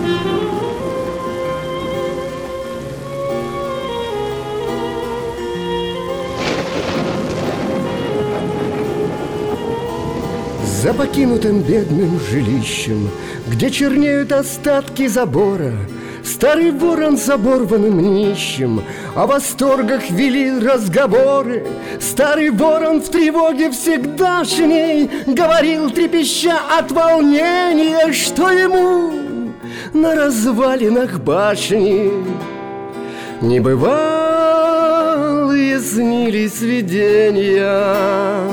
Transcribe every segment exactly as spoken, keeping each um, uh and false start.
За покинутым бедным жилищем, где чернеют остатки забора, старый ворон с оборванным нищим о восторгах вели разговоры. Старый ворон в тревоге всегдашней говорил, трепеща от волнения, что ему на развалинах башни небывалые снились видения.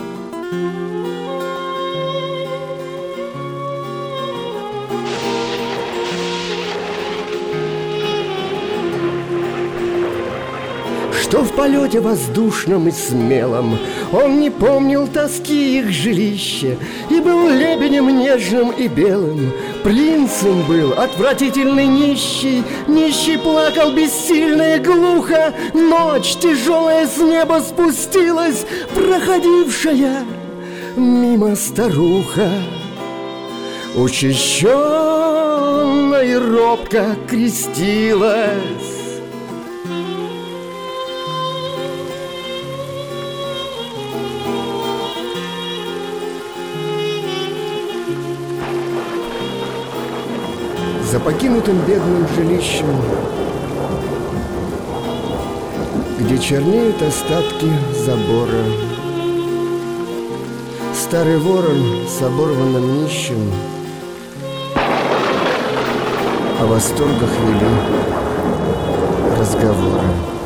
Что в полете воздушном и смелом он не помнил тоски их жилища, и был лебедем нежным и белым, принцем был отвратительный нищий. Нищий плакал бессильно и глухо, ночь тяжелая с неба спустилась, проходившая мимо старуха. Учащенно и робко крестилась. За покинутым бедным жилищем, где чернеют остатки забора, старый ворон с оборванным нищим о восторгах вели разговоры.